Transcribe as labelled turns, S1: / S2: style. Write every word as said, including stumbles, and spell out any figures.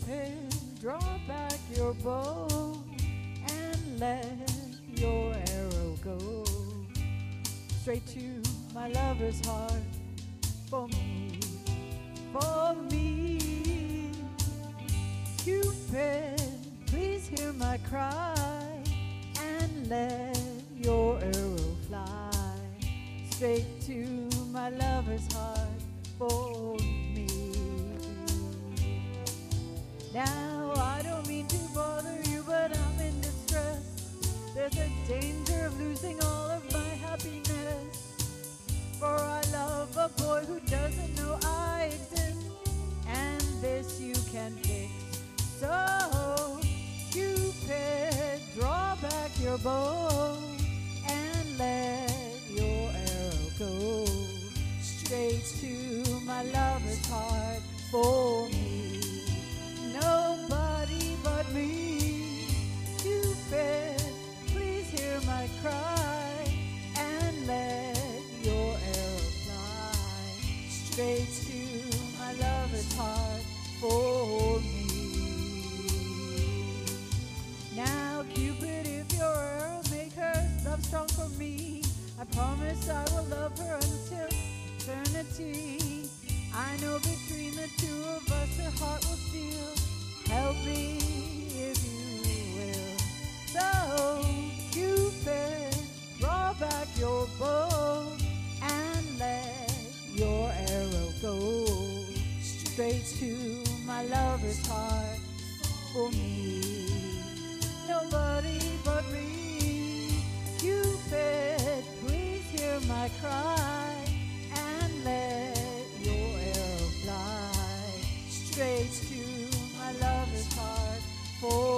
S1: Cupid, draw back your bow and let your arrow go straight to my lover's heart. For me, for me, Cupid, please hear my cry and let your arrow fly straight to my lover's heart. For me. Now I don't mean to bother you, but I'm in distress. There's a danger of losing all of my happiness, for I love a boy who doesn't know I exist, and this you can fix. So, Cupid, draw back your bow and let your arrow go straight to my lover's heart. For me, nobody but me. Cupid, please hear my cry and let your arrow fly straight to my lover's heart. For me. Now, Cupid, if your arrow make her love strong for me, I promise I will love her until eternity. I know between the two of us her heart will steal. Help me if you will. So, Cupid, draw back your bow and let your arrow go straight to my lover's heart. For me, nobody but me. Cupid, please hear my cry and let your arrow fly straight to my lover's heart. For